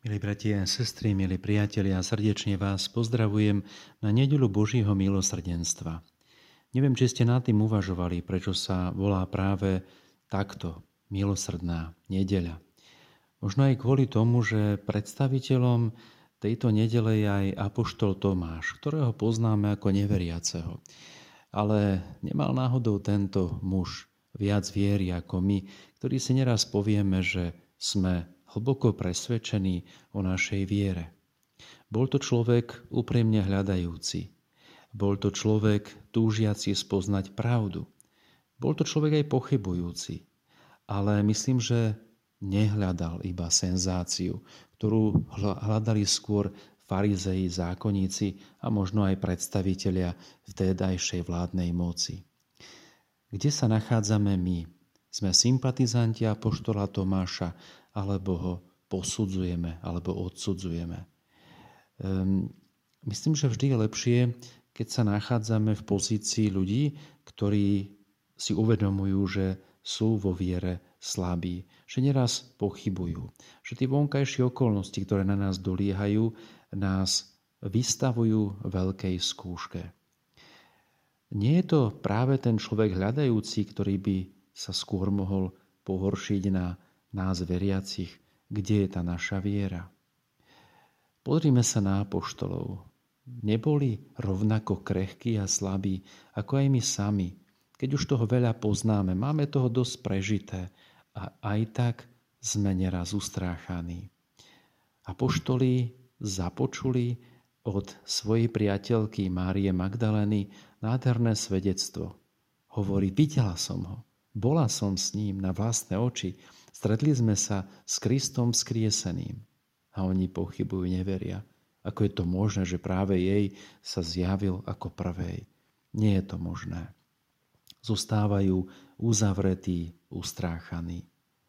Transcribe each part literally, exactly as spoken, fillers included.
Milí bratia a sestry, milí priatelia, srdečne vás pozdravujem na nedeľu Božieho milosrdenstva. Neviem, či ste nad tým uvažovali, prečo sa volá práve takto milosrdná nedeľa. Možno aj kvôli tomu, že predstaviteľom tejto nedele je aj apoštol Tomáš, ktorého poznáme ako neveriaceho. Ale nemal náhodou tento muž viac viery ako my, ktorí si neraz povieme, že sme hlboko presvedčený o našej viere. Bol to človek úprimne hľadajúci. Bol to človek túžiaci spoznať pravdu. Bol to človek aj pochybujúci. Ale myslím, že nehľadal iba senzáciu, ktorú hľadali skôr farizei, zákonníci a možno aj predstavitelia vtedajšej vládnej moci. Kde sa nachádzame my? Sme sympatizanti apoštola Tomáša, alebo ho posudzujeme, alebo odsudzujeme. Um, myslím, že vždy je lepšie, keď sa nachádzame v pozícii ľudí, ktorí si uvedomujú, že sú vo viere slabí, že neraz pochybujú, že tie vonkajšie okolnosti, ktoré na nás doliehajú, nás vystavujú veľkej skúške. Nie je to práve ten človek hľadajúci, ktorý by sa skôr mohol pohoršiť na nás veriacich, kde je tá naša viera. Pozrime sa na apoštolov. Neboli rovnako krehkí a slabí, ako aj my sami. Keď už toho veľa poznáme, máme toho dosť prežité a aj tak sme neraz ustráchaní. Apoštoli započuli od svojej priateľky Márie Magdalény nádherné svedectvo. Hovorí, videla som ho, bola som s ním na vlastné oči, stretli sme sa s Kristom vzkrieseným. A oni pochybujú, neveria. Ako je to možné, že práve jej sa zjavil ako prvej? Nie je to možné. Zostávajú uzavretí, ustráchaní.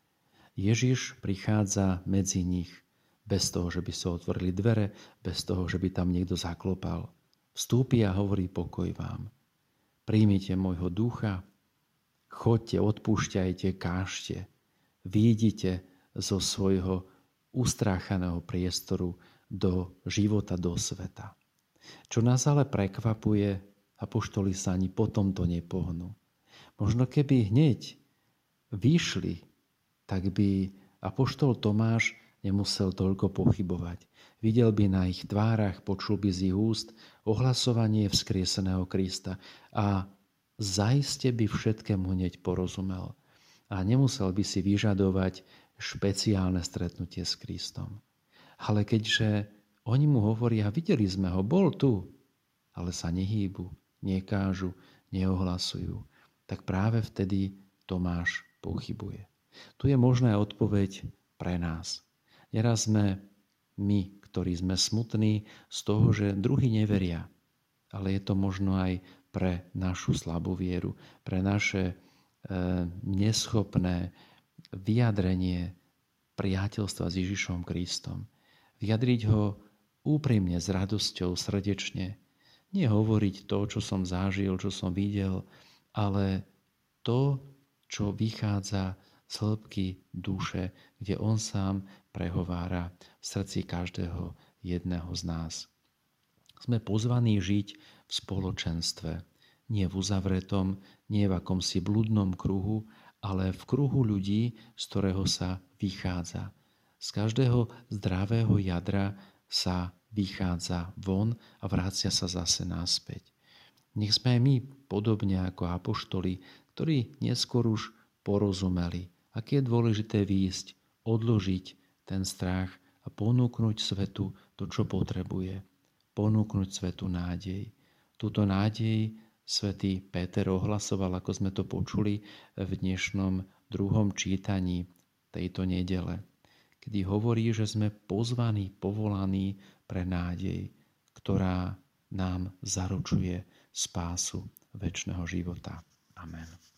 Ježiš prichádza medzi nich bez toho, že by sa otvorili dvere, bez toho, že by tam niekto zaklopal. Vstúpi a hovorí, pokoj vám. Príjmite môjho ducha, choďte, odpúšťajte, kážte. Výjdite zo svojho ustráchaného priestoru do života, do sveta. Čo nás ale prekvapuje, apoštoli sa ani potom to nepohnú. Možno keby hneď vyšli, tak by apoštol Tomáš nemusel toľko pochybovať. Videl by na ich tvárach, počul by z ich úst ohlasovanie vzkrieseného Krista a zaiste by všetkému hneď porozumel. A nemusel by si vyžadovať špeciálne stretnutie s Kristom. Ale keďže oni mu hovoria, videli sme ho, bol tu, ale sa nehýbu, nekážu, neohlasujú, tak práve vtedy Tomáš pochybuje. Tu je možná odpoveď pre nás. Neraz sme my, ktorí sme smutní z toho, že druhí neveria, ale je to možno aj pre našu slabú vieru, pre naše neschopné vyjadrenie priateľstva s Ježišom Kristom. Vyjadriť ho úprimne, s radosťou, srdečne. Nie hovoriť to, čo som zažil, čo som videl, ale to, čo vychádza z hĺbky duše, kde on sám prehovára v srdci každého jedného z nás. Sme pozvaní žiť v spoločenstve, nie v uzavretom, nie v akomsi bludnom kruhu, ale v kruhu ľudí, z ktorého sa vychádza. Z každého zdravého jadra sa vychádza von a vracia sa zase naspäť. Nech sme aj my, podobne ako apoštoli, ktorí neskôr už porozumeli, aké je dôležité výjsť, odložiť ten strach a ponúknuť svetu to, čo potrebuje. Ponúknuť svetu nádej. Túto nádej svätý Peter ohlasoval, ako sme to počuli v dnešnom druhom čítaní tejto nedele, kedy hovorí, že sme pozvaní, povolaní pre nádej, ktorá nám zaručuje spásu večného života. Amen.